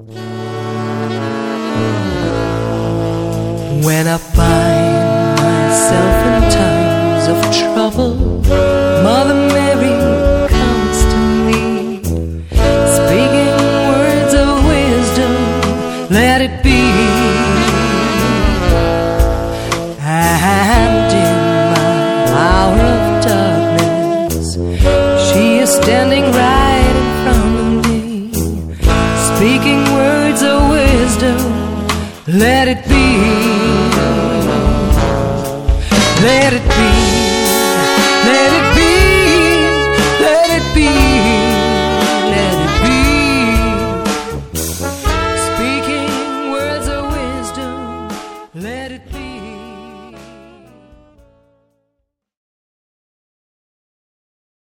When I find myself in times of trouble, Mother Mary comes to me, speaking words of wisdom, let it be. And in my hour of darkness, she is standing right in front of me, speaking words of wisdom, let it be. Let it be, let it be, let it be.